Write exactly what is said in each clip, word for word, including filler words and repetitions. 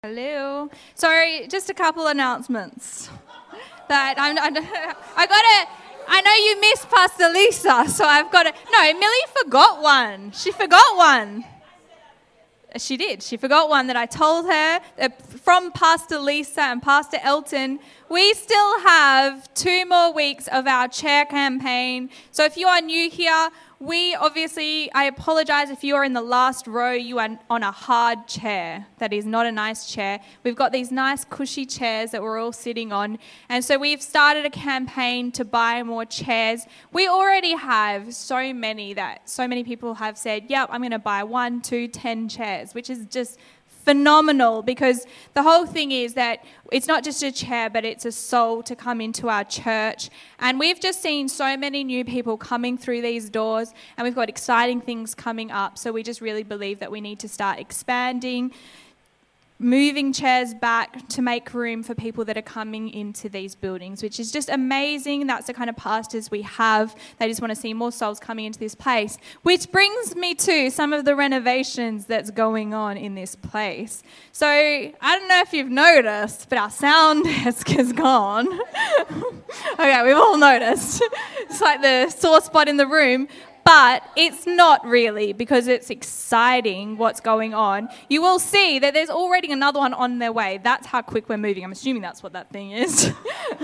Hello. Sorry, just a couple announcements. That I'm, I'm I got to. I know you missed Pastor Lisa, so I've got to. No, Millie forgot one. She forgot one. She did. She forgot one that I told her that from Pastor Lisa and Pastor Elton. We still have two more weeks of our chair campaign. So if you are new here, we obviously, I apologize if you are in the last row, you are on a hard chair. That is not a nice chair. We've got these nice cushy chairs that we're all sitting on. And so we've started a campaign to buy more chairs. We already have so many that so many people have said, yep, I'm going to buy one, two, ten chairs, which is just phenomenal, because the whole thing is that it's not just a chair, but it's a soul to come into our church. And we've just seen so many new people coming through these doors, and we've got exciting things coming up. So we just really believe that we need to start expanding, moving chairs back to make room for people that are coming into these buildings, which is just amazing. That's the kind of pastors we have. They just want to see more souls coming into this place, which brings me to some of the renovations that's going on in this place. So I don't know if you've noticed, but our sound desk is gone. Okay, we've all noticed. It's like the sore spot in the room. But it's not really, because it's exciting what's going on. You will see that there's already another one on their way. That's how quick we're moving. I'm assuming that's what that thing is.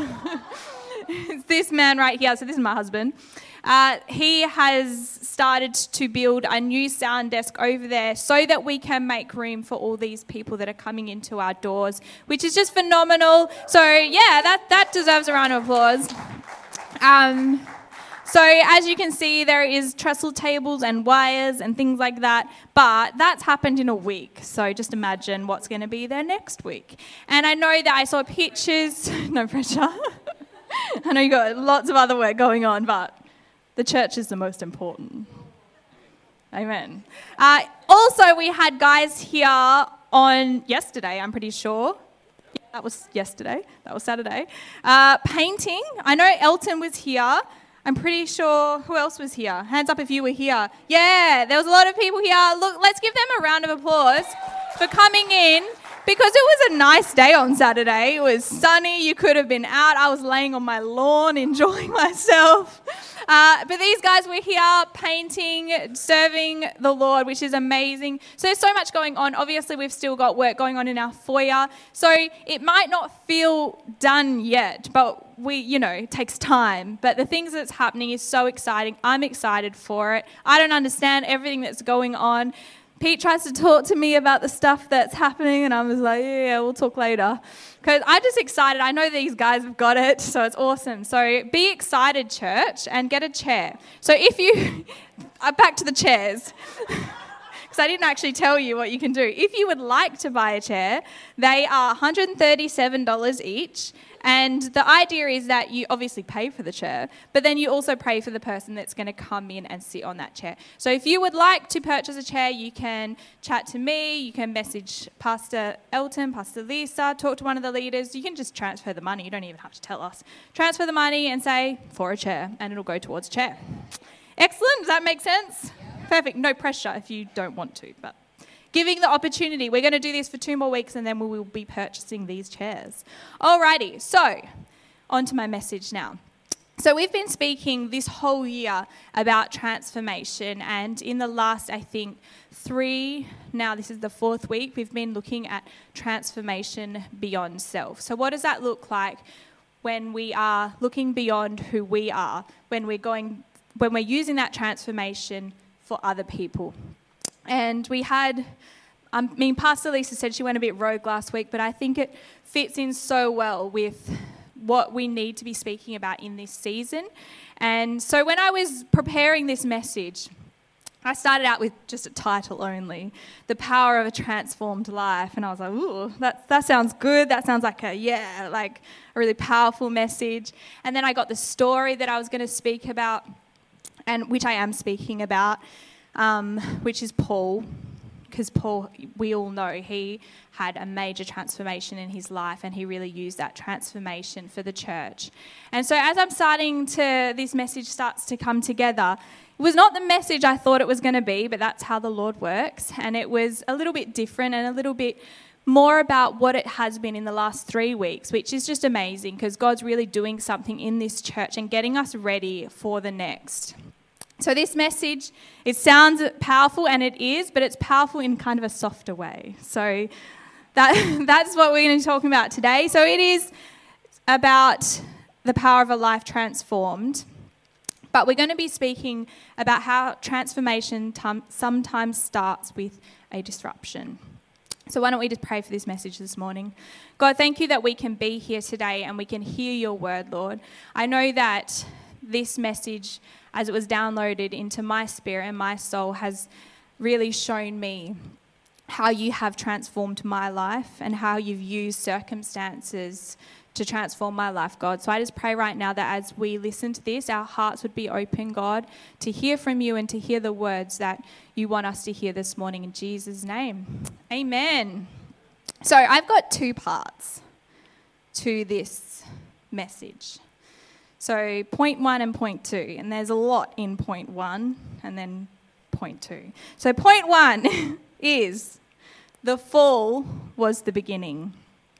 It's this man right here. So this is my husband. Uh, he has started to build a new sound desk over there so that we can make room for all these people that are coming into our doors, which is just phenomenal. So, yeah, that, that deserves a round of applause. Um... So as you can see, there is trestle tables and wires and things like that, but that's happened in a week. So just imagine what's going to be there next week. And I know that I saw pictures, no pressure. I know you got lots of other work going on, but the church is the most important. Amen. Uh, also, we had guys here on yesterday, I'm pretty sure. Yeah, that was yesterday. That was Saturday. Uh, painting. I know Elton was here. I'm pretty sure, who else was here? Hands up if you were here. Yeah, there was a lot of people here. Look, let's give them a round of applause for coming in, because it was a nice day on Saturday. It was sunny. You could have been out. I was laying on my lawn enjoying myself. Uh, but these guys were here painting, serving the Lord, which is amazing. So there's so much going on. Obviously, we've still got work going on in our foyer. So it might not feel done yet, but we, you know, it takes time. But the things that's happening is so exciting. I'm excited for it. I don't understand everything that's going on. Pete tries to talk to me about the stuff that's happening, and I'm just like, yeah, yeah, we'll talk later. Because I'm just excited. I know these guys have got it, so it's awesome. So be excited, church, and get a chair. So if you... back to the chairs. Because I didn't actually tell you what you can do. If you would like to buy a chair, they are one hundred thirty-seven dollars each. And the idea is that you obviously pay for the chair, but then you also pay for the person that's going to come in and sit on that chair. So if you would like to purchase a chair, you can chat to me, you can message Pastor Elton, Pastor Lisa, talk to one of the leaders. You can just transfer the money. You don't even have to tell us. Transfer the money and say, for a chair, and it'll go towards a chair. Excellent. Does that make sense? Perfect. No pressure if you don't want to, but... giving the opportunity. We're going to do this for two more weeks, and then we will be purchasing these chairs. Alrighty, so on to my message now. So we've been speaking this whole year about transformation, and in the last, I think, three, now this is the fourth week, we've been looking at transformation beyond self. So what does that look like when we are looking beyond who we are, when we're going, when we're using that transformation for other people? And we had, I mean, Pastor Lisa said she went a bit rogue last week, but I think it fits in so well with what we need to be speaking about in this season. And so when I was preparing this message, I started out with just a title only, The Power of a Transformed Life. And I was like, ooh, that, that sounds good. That sounds like a, yeah, like a really powerful message. And then I got the story that I was going to speak about, and which I am speaking about. Um, which is Paul, because Paul, we all know, he had a major transformation in his life, and he really used that transformation for the church. And so as I'm starting to, this message starts to come together, it was not the message I thought it was going to be, but that's how the Lord works. And it was a little bit different and a little bit more about what it has been in the last three weeks, which is just amazing because God's really doing something in this church and getting us ready for the next. So this message, it sounds powerful, and it is, but it's powerful in kind of a softer way. So that that's what we're going to be talking about today. So it is about the power of a life transformed, but we're going to be speaking about how transformation t- sometimes starts with a disruption. So why don't we just pray for this message this morning. God, thank you that we can be here today and we can hear your word, Lord. I know that this message, as it was downloaded into my spirit and my soul, has really shown me how you have transformed my life and how you've used circumstances to transform my life, God. So I just pray right now that as we listen to this, our hearts would be open, God, to hear from you and to hear the words that you want us to hear this morning in Jesus' name. Amen. So I've got two parts to this message. So point one and point two, and there's a lot in point one and then point two. So point one is the fall was the beginning.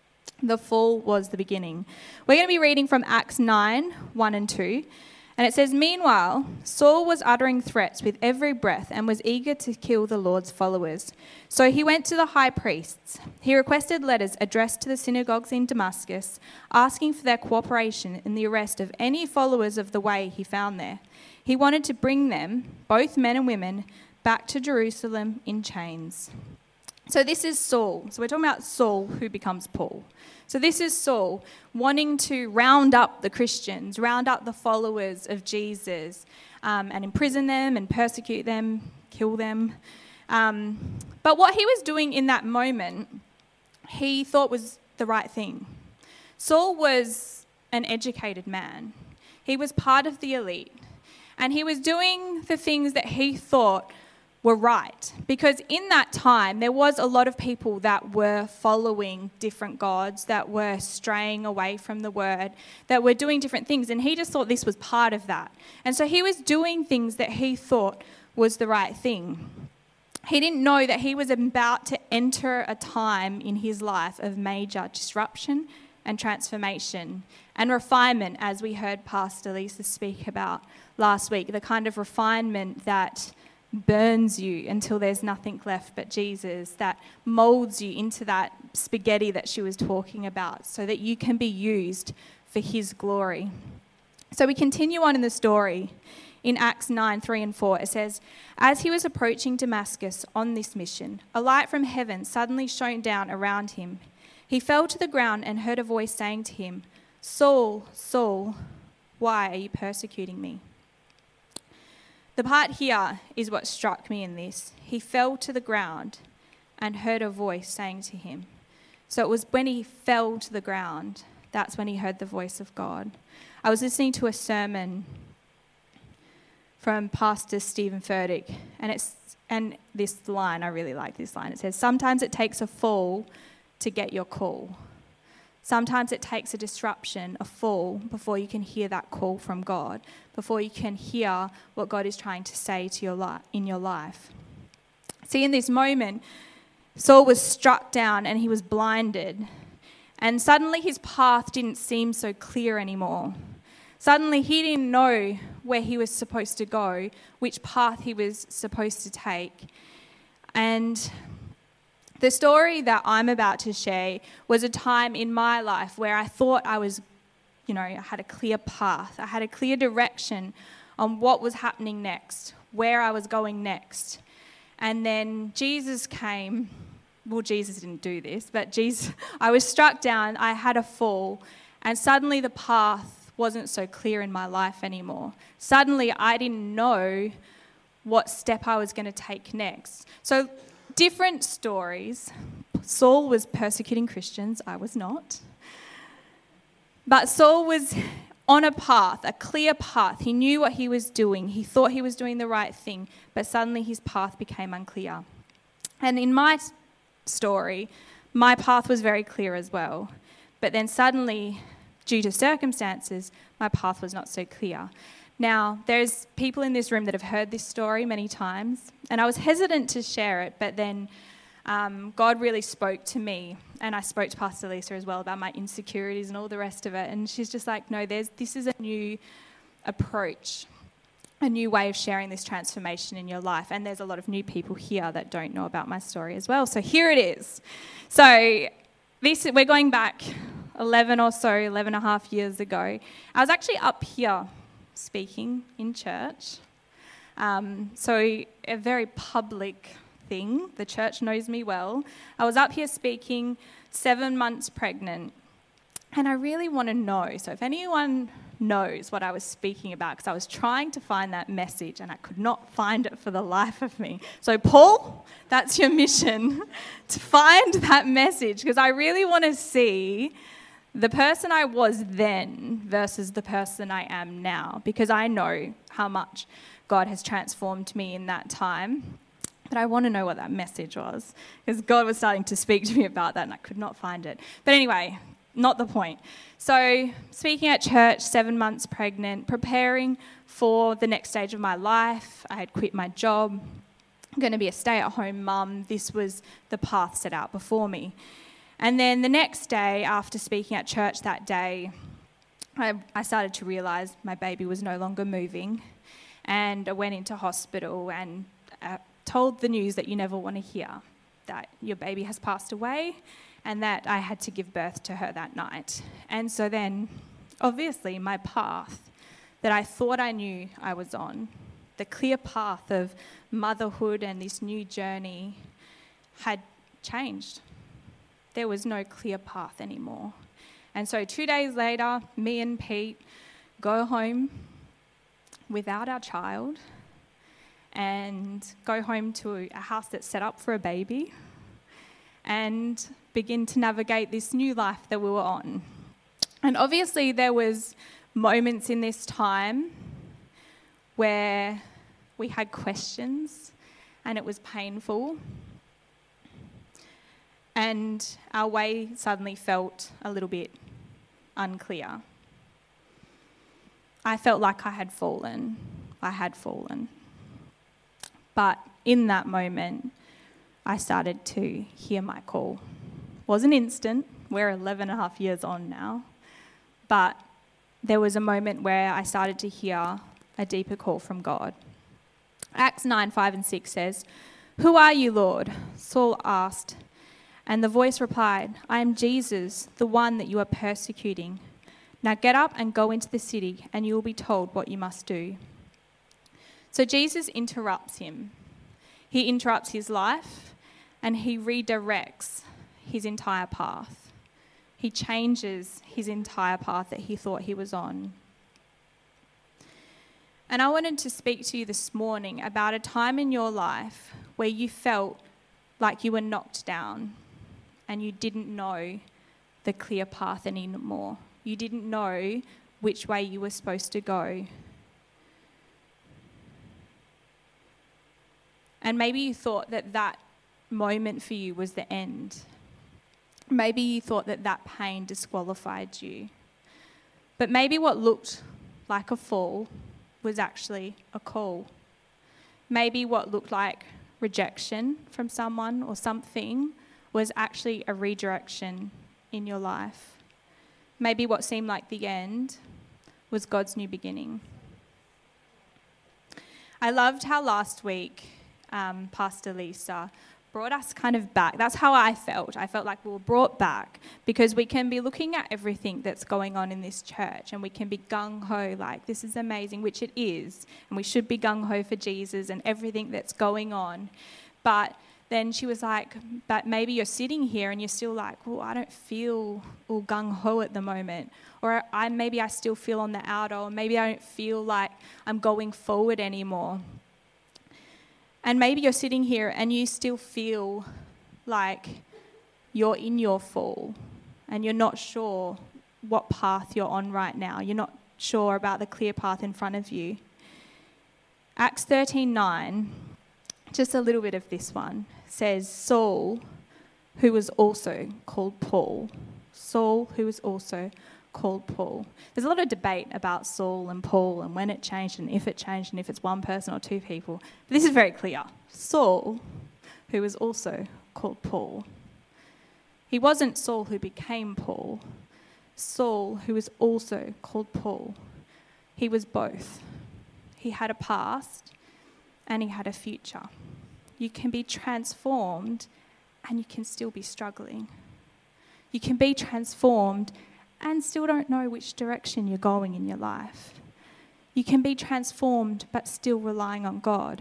The fall was the beginning. We're going to be reading from Acts nine, one and two. And it says, "Meanwhile, Saul was uttering threats with every breath and was eager to kill the Lord's followers. So he went to the high priests. He requested letters addressed to the synagogues in Damascus, asking for their cooperation in the arrest of any followers of the way he found there. He wanted to bring them, both men and women, back to Jerusalem in chains." So this is Saul. So we're talking about Saul who becomes Paul. So this is Saul wanting to round up the Christians, round up the followers of Jesus, um, and imprison them and persecute them, kill them. Um, but what he was doing in that moment, he thought was the right thing. Saul was an educated man. He was part of the elite. And he was doing the things that he thought were right, because in that time there was a lot of people that were following different gods, that were straying away from the word, that were doing different things, and he just thought this was part of that. And so he was doing things that he thought was the right thing. He didn't know that he was about to enter a time in his life of major disruption and transformation and refinement, as we heard Pastor Lisa speak about last week, the kind of refinement that burns you until there's nothing left but Jesus, that molds you into that spaghetti that she was talking about so that you can be used for his glory. So we continue on in the story. In Acts nine, three and four, it says, "As he was approaching Damascus on this mission, a light from heaven suddenly shone down around him. He fell to the ground and heard a voice saying to him, 'Saul, Saul, why are you persecuting me?'" The part here is what struck me in this. He fell to the ground and heard a voice saying to him. So it was when he fell to the ground, that's when he heard the voice of God. I was listening to a sermon from Pastor Stephen Furtick, and it's and this line, I really like this line. It says, "Sometimes it takes a fall to get your call." Sometimes it takes a disruption, a fall, before you can hear that call from God, before you can hear what God is trying to say to your li- in your life. See, in this moment, Saul was struck down and he was blinded. And suddenly his path didn't seem so clear anymore. Suddenly he didn't know where he was supposed to go, which path he was supposed to take. And the story that I'm about to share was a time in my life where I thought I was, you know, I had a clear path. I had a clear direction on what was happening next, where I was going next. And then Jesus came. Well, Jesus didn't do this, but Jesus, I was struck down. I had a fall, and suddenly the path wasn't so clear in my life anymore. Suddenly I didn't know what step I was going to take next. So different stories. Saul was persecuting Christians. I was not. But Saul was on a path, a clear path. He knew what he was doing. He thought he was doing the right thing, but suddenly his path became unclear. And in my story, my path was very clear as well. But then suddenly, due to circumstances, my path was not so clear. Now, there's people in this room that have heard this story many times, and I was hesitant to share it, but then um, God really spoke to me, and I spoke to Pastor Lisa as well about my insecurities and all the rest of it. And she's just like, no, there's this is a new approach, a new way of sharing this transformation in your life. And there's a lot of new people here that don't know about my story as well. So here it is. So this we're going back eleven or so, eleven and a half years ago. I was actually up here speaking in church. Um, so a very public thing. The church knows me well. I was up here speaking, seven months pregnant. And I really want to know. So if anyone knows what I was speaking about, because I was trying to find that message and I could not find it for the life of me. So Paul, that's your mission, to find that message, because I really want to see the person I was then versus the person I am now, because I know how much God has transformed me in that time. But I want to know what that message was, because God was starting to speak to me about that and I could not find it. But anyway, not the point. So speaking at church, seven months pregnant, preparing for the next stage of my life. I had quit my job. I'm going to be a stay-at-home mum. This was the path set out before me. And then the next day, after speaking at church that day, I, I started to realise my baby was no longer moving. And I went into hospital and uh, told the news that you never want to hear, that your baby has passed away and that I had to give birth to her that night. And so then, obviously, my path that I thought I knew I was on, the clear path of motherhood and this new journey, had changed. There was no clear path anymore. And so two days later, me and Pete go home without our child and go home to a house that's set up for a baby and begin to navigate this new life that we were on. And obviously there was moments in this time where we had questions and it was painful. And our way suddenly felt a little bit unclear. I felt like I had fallen. I had fallen. But in that moment, I started to hear my call. It wasn't instant. We're eleven and a half years on now. But there was a moment where I started to hear a deeper call from God. Acts nine, five and six says, "Who are you, Lord?" Saul asked. And the voice replied, "I am Jesus, the one that you are persecuting. Now get up and go into the city, and you will be told what you must do." So Jesus interrupts him. He interrupts his life, and he redirects his entire path. He changes his entire path that he thought he was on. And I wanted to speak to you this morning about a time in your life where you felt like you were knocked down and you didn't know the clear path anymore. You didn't know which way you were supposed to go. And maybe you thought that that moment for you was the end. Maybe you thought that that pain disqualified you. But maybe what looked like a fall was actually a call. Maybe what looked like rejection from someone or something was actually a redirection in your life. Maybe what seemed like the end was God's new beginning. I loved how last week um, Pastor Lisa brought us kind of back. That's how I felt. I felt like we were brought back because we can be looking at everything that's going on in this church and we can be gung-ho like, this is amazing, which it is. And we should be gung-ho for Jesus and everything that's going on. But then she was like, but maybe you're sitting here and you're still like, well, I don't feel all gung-ho at the moment. Or I maybe I still feel on the outer, or maybe I don't feel like I'm going forward anymore. And maybe you're sitting here and you still feel like you're in your fall and you're not sure what path you're on right now. You're not sure about the clear path in front of you. Acts thirteen nine, just a little bit of this one, says Saul, who was also called Paul. Saul, who was also called Paul. There's a lot of debate about Saul and Paul and when it changed and if it changed and if it's one person or two people. But this is very clear. Saul, who was also called Paul. He wasn't Saul who became Paul. Saul, who was also called Paul. He was both. He had a past and he had a future. You can be transformed and you can still be struggling. You can be transformed and still don't know which direction you're going in your life. You can be transformed but still relying on God.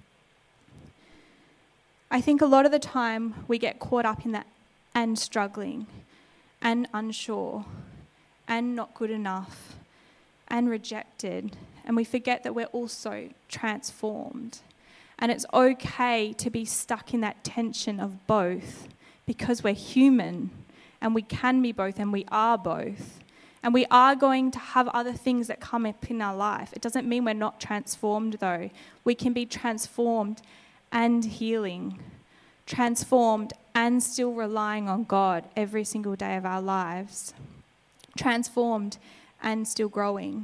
I think a lot of the time we get caught up in that and struggling and unsure and not good enough and rejected, and we forget that we're also transformed. And it's okay to be stuck in that tension of both because we're human and we can be both and we are both. And we are going to have other things that come up in our life. It doesn't mean we're not transformed though. We can be transformed and healing, transformed and still relying on God every single day of our lives, transformed and still growing.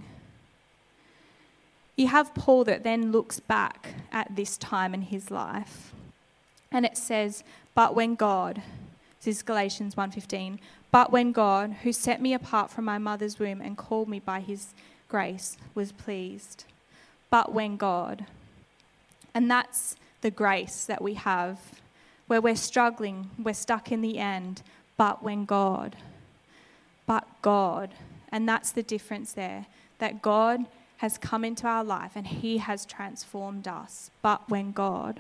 You have Paul that then looks back at this time in his life, and it says, but when God, this is Galatians one fifteen, but when God, who set me apart from my mother's womb and called me by his grace, was pleased. But when God. And that's the grace that we have, where we're struggling, we're stuck in the end, but when God. But God. And that's the difference there, that God has come into our life and he has transformed us, but when God.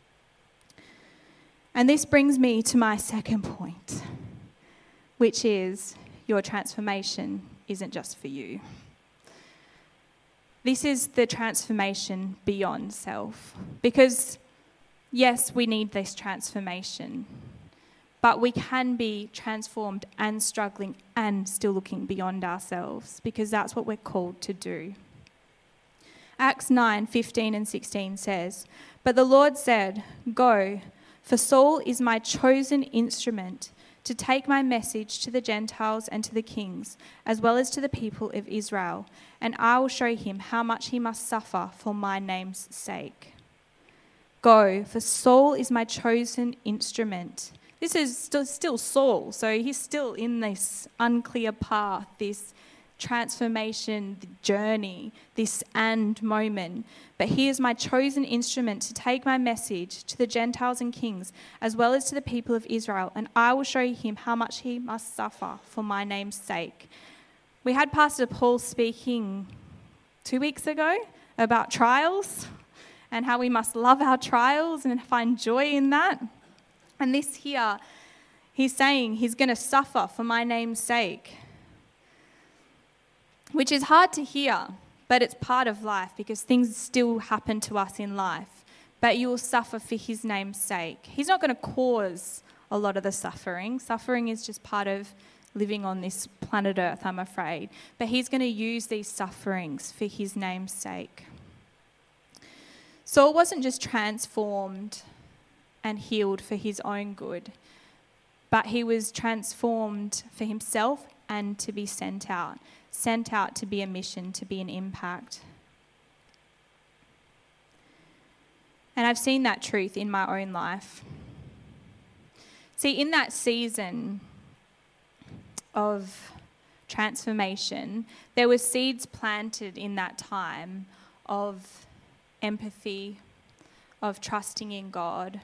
And this brings me to my second point, which is your transformation isn't just for you. This is the transformation beyond self. Because, yes, we need this transformation, but we can be transformed and struggling and still looking beyond ourselves, because that's what we're called to do. Acts nine fifteen and sixteen says, but the Lord said, go, for Saul is my chosen instrument to take my message to the Gentiles and to the kings, as well as to the people of Israel, and I will show him how much he must suffer for my name's sake. Go, for Saul is my chosen instrument. This is still, still Saul, so he's still in this unclear path, this transformation journey, this and moment. But he is my chosen instrument to take my message to the Gentiles and kings, as well as to the people of Israel, and I will show him how much he must suffer for my name's sake. We had Pastor Paul speaking two weeks ago about trials and how we must love our trials and find joy in that. And this here, he's saying he's going to suffer for my name's sake, which is hard to hear, but it's part of life because things still happen to us in life. But you will suffer for his name's sake. He's not going to cause a lot of the suffering. Suffering is just part of living on this planet Earth, I'm afraid. But he's going to use these sufferings for his name's sake. Saul wasn't just transformed and healed for his own good, but he was transformed for himself and to be sent out. Sent out to be a mission, to be an impact. And I've seen that truth in my own life. See, in that season of transformation, there were seeds planted in that time of empathy, of trusting in God,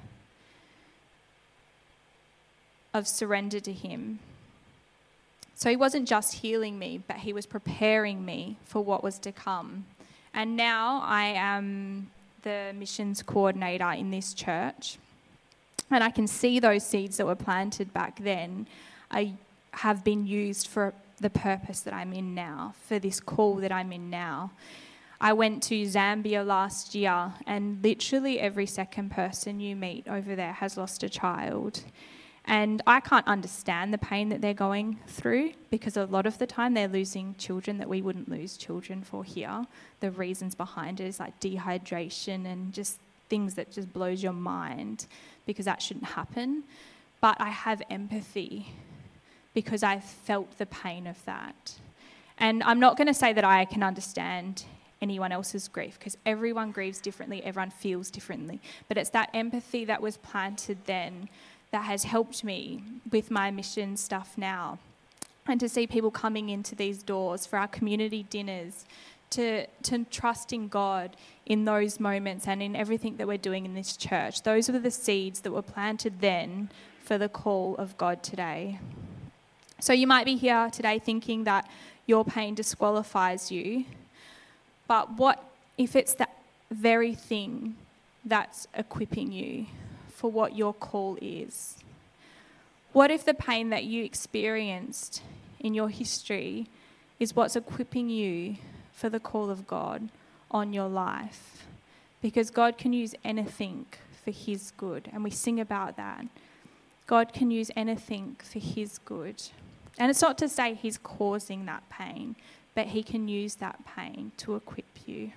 of surrender to him. So he wasn't just healing me, but he was preparing me for what was to come. And now I am the missions coordinator in this church. And I can see those seeds that were planted back then I have been used for the purpose that I'm in now, for this call that I'm in now. I went to Zambia last year, and literally every second person you meet over there has lost a child. And I can't understand the pain that they're going through, because a lot of the time they're losing children that we wouldn't lose children for here. The reasons behind it is like dehydration and just things that just blows your mind, because that shouldn't happen. But I have empathy because I've felt the pain of that. And I'm not going to say that I can understand anyone else's grief, because everyone grieves differently, everyone feels differently. But it's that empathy that was planted then that has helped me with my mission stuff now. And to see people coming into these doors for our community dinners, to, to trusting God in those moments and in everything that we're doing in this church. Those were the seeds that were planted then for the call of God today. So you might be here today thinking that your pain disqualifies you, but what if it's that very thing that's equipping you for what your call is? What if the pain that you experienced in your history is what's equipping you for the call of God on your life? Because God can use anything for his good, and we sing about that. God can use anything for his good. And it's not to say he's causing that pain, but he can use that pain to equip you.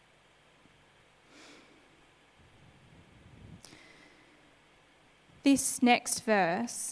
This next verse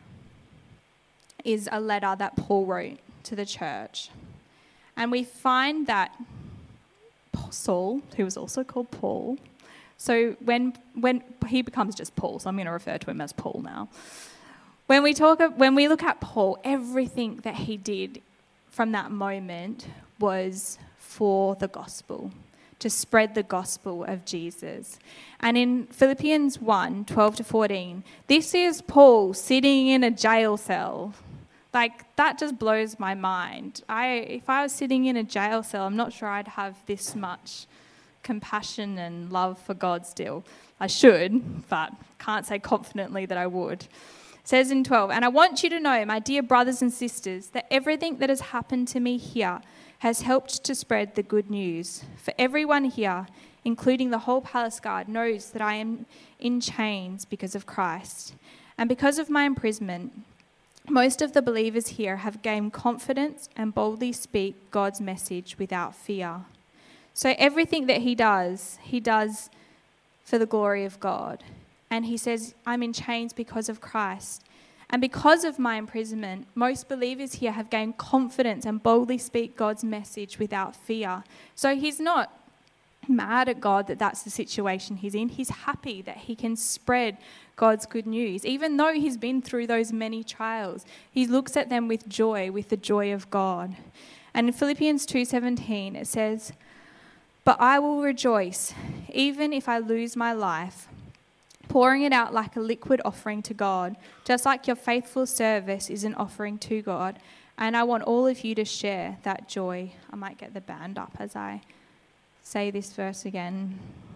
is a letter that Paul wrote to the church. And we find that Saul, who was also called Paul, so when when he becomes just Paul, so I'm going to refer to him as Paul now. When we talk, when we look at Paul, everything that he did from that moment was for the gospel, to spread the gospel of Jesus. And in Philippians one, twelve to fourteen, this is Paul sitting in a jail cell. Like, that just blows my mind. I, if I was sitting in a jail cell, I'm not sure I'd have this much compassion and love for God still. I should, but can't say confidently that I would. It says in twelve, and I want you to know, my dear brothers and sisters, that everything that has happened to me here has helped to spread the good news. For everyone here, including the whole palace guard, knows that I am in chains because of Christ. And because of my imprisonment, most of the believers here have gained confidence and boldly speak God's message without fear. So everything that he does, he does for the glory of God. And he says, I'm in chains because of Christ. And because of my imprisonment, most believers here have gained confidence and boldly speak God's message without fear. So he's not mad at God that that's the situation he's in. He's happy that he can spread God's good news. Even though he's been through those many trials, he looks at them with joy, with the joy of God. And in Philippians two seventeen, it says, but I will rejoice, even if I lose my life, pouring it out like a liquid offering to God, just like your faithful service is an offering to God. And I want all of you to share that joy. I might get the band up as I say this verse again.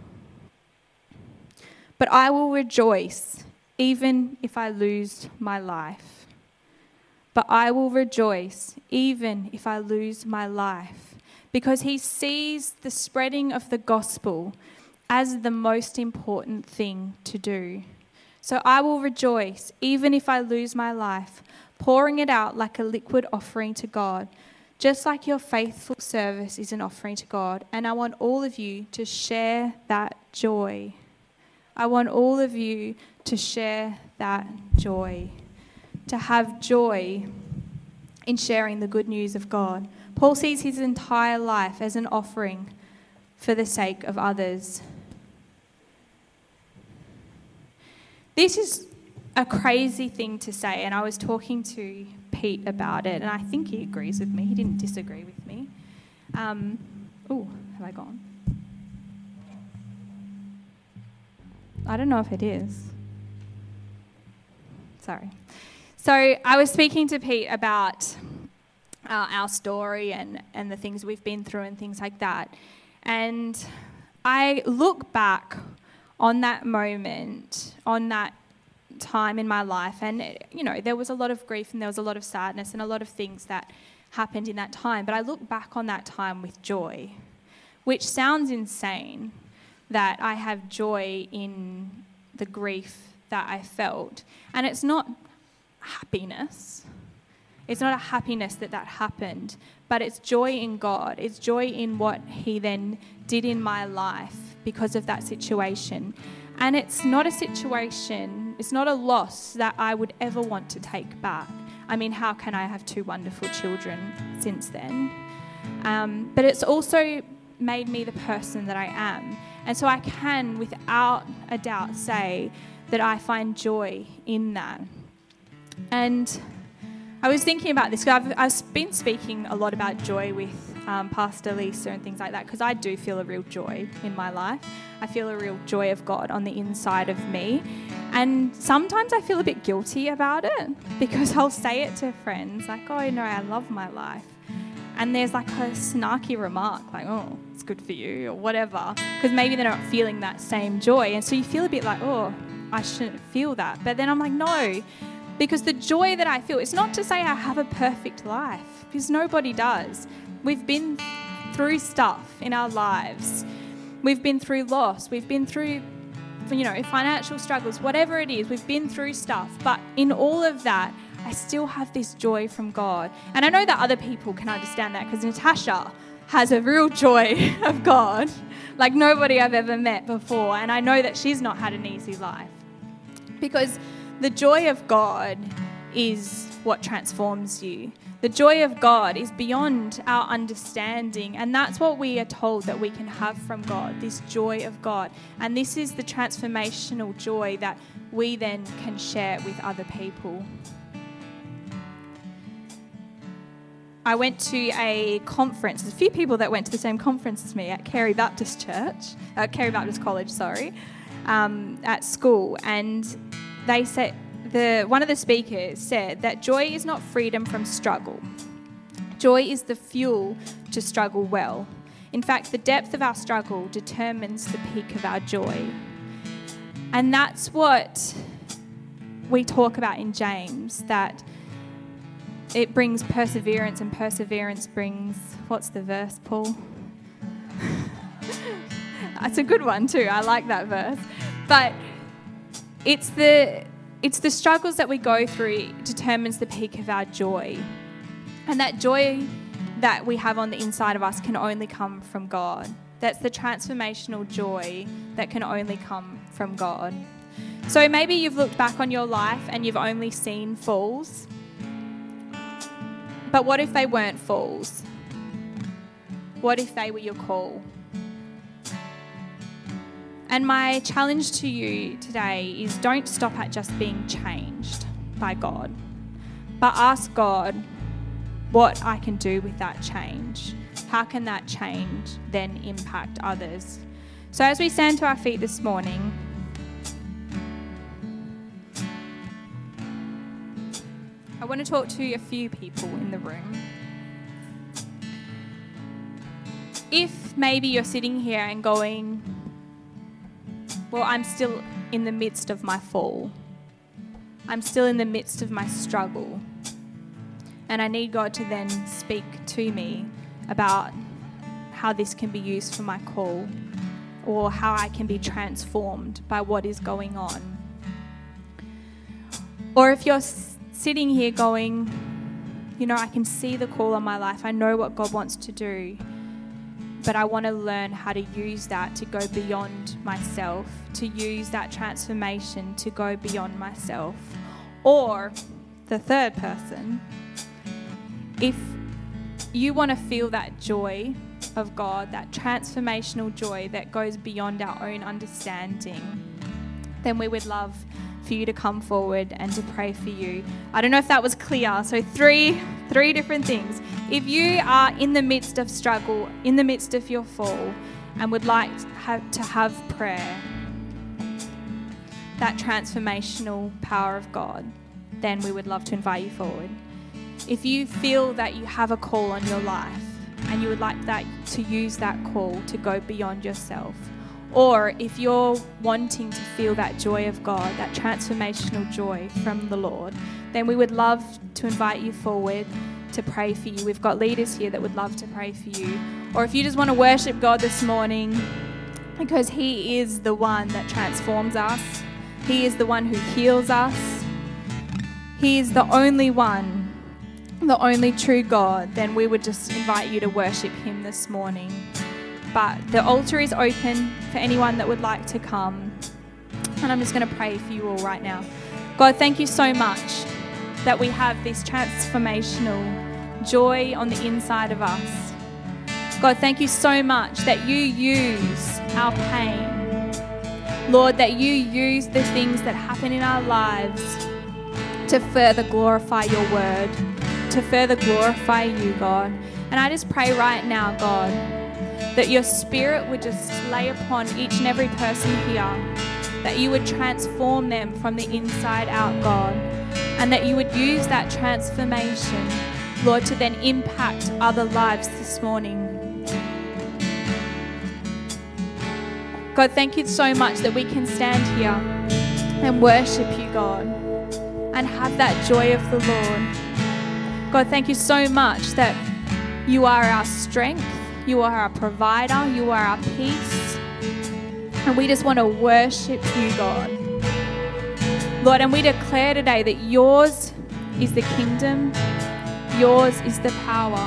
But I will rejoice, even if I lose my life. But I will rejoice, even if I lose my life, because he sees the spreading of the gospel as the most important thing to do. So I will rejoice, even if I lose my life, pouring it out like a liquid offering to God, just like your faithful service is an offering to God. And I want all of you to share that joy. I want all of you to share that joy, to have joy in sharing the good news of God. Paul sees his entire life as an offering for the sake of others. This is a crazy thing to say, and I was talking to Pete about it, and I think he agrees with me. He didn't disagree with me. Um, oh, have I gone? I don't know if it is. Sorry. So I was speaking to Pete about uh, our story and, and the things we've been through and things like that. And I look back on that moment, on that time in my life, and, you know, there was a lot of grief and there was a lot of sadness and a lot of things that happened in that time. But I look back on that time with joy, which sounds insane, that I have joy in the grief that I felt. And it's not happiness. It's not a happiness that that happened, but it's joy in God. It's joy in what he then did in my life because of that situation. And it's not a situation, it's not a loss that I would ever want to take back. I mean, how can I have two wonderful children since then? Um, but it's also made me the person that I am. And so I can, without a doubt, say that I find joy in that. And I was thinking about this because I've, I've been speaking a lot about joy with um, Pastor Lisa and things like that, because I do feel a real joy in my life. I feel a real joy of God on the inside of me. And sometimes I feel a bit guilty about it, because I'll say it to friends like, oh, no, I love my life. And there's like a snarky remark like, oh, it's good for you or whatever, because maybe they're not feeling that same joy. And so you feel a bit like, oh, I shouldn't feel that. But then I'm like, no. Because the joy that I feel, it's not to say I have a perfect life, because nobody does. We've been through stuff in our lives. We've been through loss. We've been through, you know, financial struggles, whatever it is. We've been through stuff. But in all of that, I still have this joy from God. And I know that other people can understand that, because Natasha has a real joy of God like nobody I've ever met before. And I know that she's not had an easy life, because the joy of God is what transforms you. The joy of God is beyond our understanding, and that's what we are told that we can have from God, this joy of God. And this is the transformational joy that we then can share with other people. I went to a conference. There's a few people that went to the same conference as me at Carey Baptist Church, uh, Carey Baptist College, sorry, um, at school, and they said, the one of the speakers said that joy is not freedom from struggle. Joy is the fuel to struggle well. In fact, the depth of our struggle determines the peak of our joy. And that's what we talk about in James, that it brings perseverance, and perseverance brings, what's the verse, Paul? That's a good one too. I like that verse. But It's the it's the struggles that we go through determines the peak of our joy. And that joy that we have on the inside of us can only come from God. That's the transformational joy that can only come from God. So maybe you've looked back on your life and you've only seen falls. But what if they weren't falls? What if they were your call? And my challenge to you today is, don't stop at just being changed by God, but ask God what I can do with that change. How can that change then impact others? So as we stand to our feet this morning, I want to talk to a few people in the room. If maybe you're sitting here and going, well, I'm still in the midst of my fall. I'm still in the midst of my struggle. And I need God to then speak to me about how this can be used for my call, or how I can be transformed by what is going on. Or if you're sitting here going, you know, I can see the call on my life. I know what God wants to do, but I want to learn how to use that to go beyond myself, to use that transformation to go beyond myself. Or the third person, if you want to feel that joy of God, that transformational joy that goes beyond our own understanding, then we would love for you to come forward and to pray for you. I don't know if that was clear. So three, three different things. If you are in the midst of struggle, in the midst of your fall, and would like to have, to have prayer, that transformational power of God, then we would love to invite you forward. If you feel that you have a call on your life and you would like that to use that call to go beyond yourself, or if you're wanting to feel that joy of God, that transformational joy from the Lord, then we would love to invite you forward to pray for you. We've got leaders here that would love to pray for you. Or if you just want to worship God this morning, because He is the one that transforms us. He is the one who heals us. He is the only one, the only true God. Then we would just invite you to worship Him this morning. But the altar is open for anyone that would like to come. And I'm just going to pray for you all right now. God, thank you so much that we have this transformational joy on the inside of us. God, thank you so much that you use our pain Lord, that you use the things that happen in our lives to further glorify your word, to further glorify you, God. And I just pray right now, God, that your spirit would just lay upon each and every person here, that you would transform them from the inside out, God, and that you would use that transformation, Lord, to then impact other lives this morning. God, thank you so much that we can stand here and worship you, God, and have that joy of the Lord. God, thank you so much that you are our strength, you are our provider, you are our peace, and we just want to worship you, God. Lord, and we declare today that yours is the kingdom, yours is the power,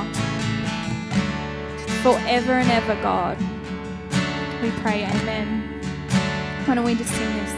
forever and ever, God. We pray, amen. Why don't we just sing this?